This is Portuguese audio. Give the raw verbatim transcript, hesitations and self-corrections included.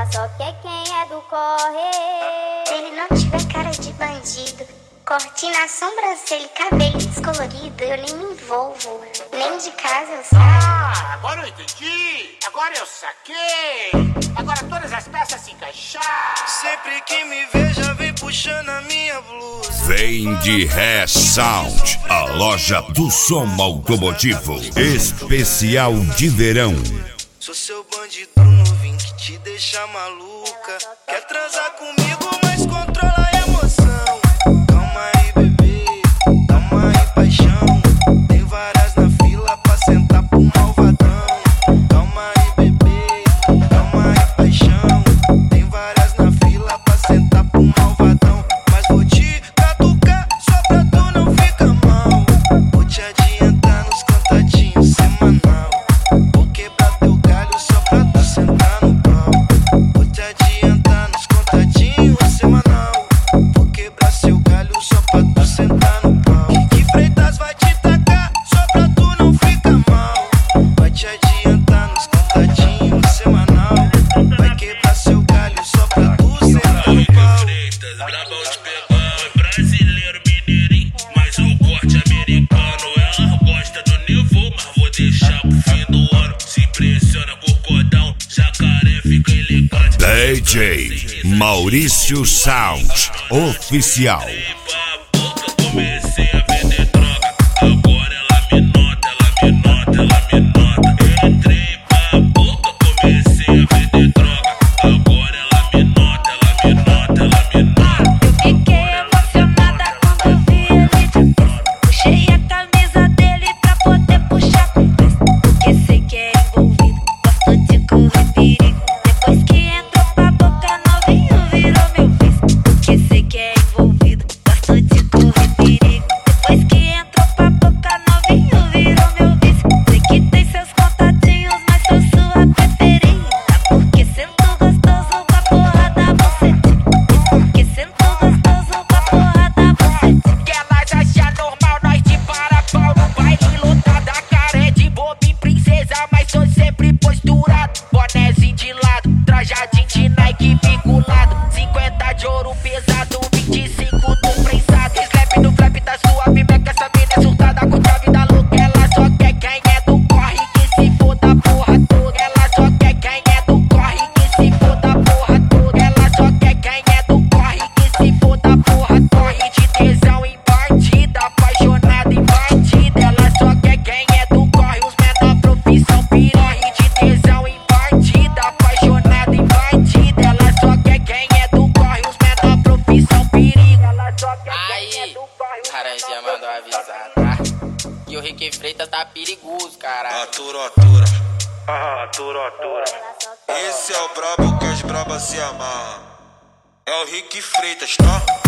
Ela só quer quem é do corre. Se ele não tiver cara de bandido, corte na sobrancelha e cabelo descolorido, eu nem me envolvo, nem de casa eu saio. Ah, agora eu entendi. Agora eu saquei. Agora todas as peças se encaixaram. Sempre que me veja, vem puxando a minha blusa. Vem de Ré Sound, a loja do som automotivo. Especial de verão. Sou seu bandido novinho que te deixa maluca. Quer transar comigo, mas controla a emoção. Calma aí, bebê, calma aí, paixão. Tem várias na fila pra sentar pro malvadão. Calma aí, bebê, calma aí, paixão. Tem várias na fila pra sentar pro malvadão. Mas vou te catucar só pra tu não ficar mal. Vou te adiantar nos contatinhos semanal. Vou quebrar teu galho só pra tu sentar no pau. Vou te adiantar nos contatinhos semanal. Vou quebrar seu galho só pra tu sentar no pau. Que Freitas vai te tacar só pra tu não ficar mal. Vai te adiantar nos contatinhos semanal. Vai quebrar seu galho só pra tu sentar no pau. Freitas, brabão de pegar, é brasileiro, mineirinho, mas o corte americano. Ela gosta do nível, mas vou deixar pro fim do ano. Se impressiona com o cordão, jacaré fica elegante. D J Maurício Sound Oficial. Entrei pra boca, comecei a vender droga. Agora ela me nota, ela me nota, ela me nota. Entrei pra boca, comecei a vender droga. Agora ela me nota, ela me nota, ela me nota. Eu fiquei emocionada quando vi ele de vez. Puxei a camisa dele pra poder puxar com vez. Porque sei que é envolvido, gosto de correr perigo. Depois que entrou pra boca, novinho virou meu vez. Porque sei que é envolvido, gosto de correr perigo. Depois que entrou pra boca, novinho virou meu vez. Sei que tem seus contatinhos, mas sou sua preferida. Porque sento gostoso com a porrada você tinha. Porque sento gostoso com a porrada você tinha. Que elas acham normal, nós de para-pau no baile lotado. A cara é de boba e princesa, mas sou sempre posturado. Bonézinho de lado, trajadinho de Nike vinculado. Cinquenta de ouro pesado, vinte e cinco do prensado. Slap no flap da sua bimeca, essa mina é surtada, curte a vida louca. Ela só quer quem é do corre, que se foda a porra toda. Ela só quer quem é do corre, que se foda a porra toda. Ela só quer quem é do corre, que se foda a porra toda. Corre de tesão em partida, apaixonada em partida. Ela só quer quem é do corre, os menor profissão piranha. Corre de tesão em partida, apaixonada em partida. Ela só quer quem é do corre, os menor profissão perigo. Ela só quer quem é do corre. Caranjinha mandou avisar, tá? Que o Rick Freitas tá perigoso, caralho. Atura, atura. Ah, atura, atura. Esse é o brabo que as brabas se amarram. É o Rick Freitas, tá?